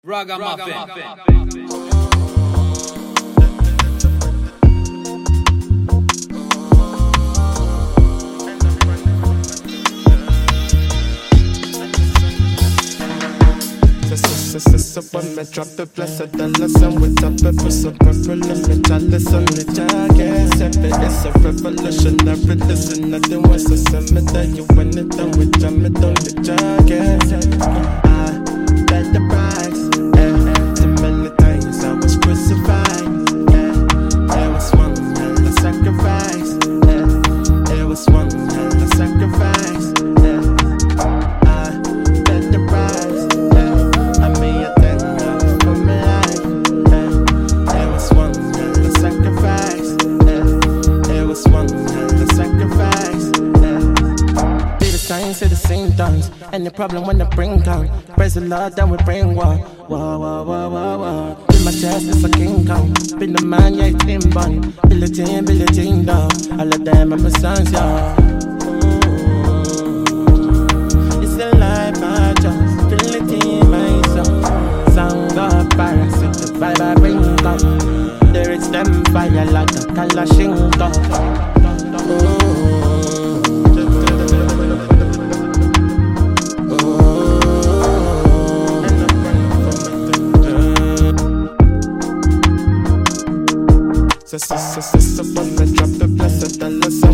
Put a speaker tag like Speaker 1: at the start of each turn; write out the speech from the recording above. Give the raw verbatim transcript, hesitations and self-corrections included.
Speaker 1: Ragamuffin.
Speaker 2: So when me drop the blessed dollar sign with top it for so purple and me chalice on the jacket. It's a revolutionary, listen, nothing was a summer that you win it done with jam it on the jacket. I paid the price, eh, too many times I was crucified, eh. It was one hell of sacrifice, eh. It was one hell of sacrifice, eh. I paid the price, eh. I made a Say the same dance, any problem when I bring down. Praise the Lord, then we bring war. Wah, wah, wah, wah, wah. In my chest, it's a King Kong. Been the man, yeah, it's him bun. Billy Jean, Billy Jean, dog. All of them are my sons, yeah. It's a life I just feel it in my soul. Sound of parasite, the vibe I bring down. Lyrics, them fire like a Kalashnikov. Oh. So, so, so, so, so, when I drop the blessed dollar sign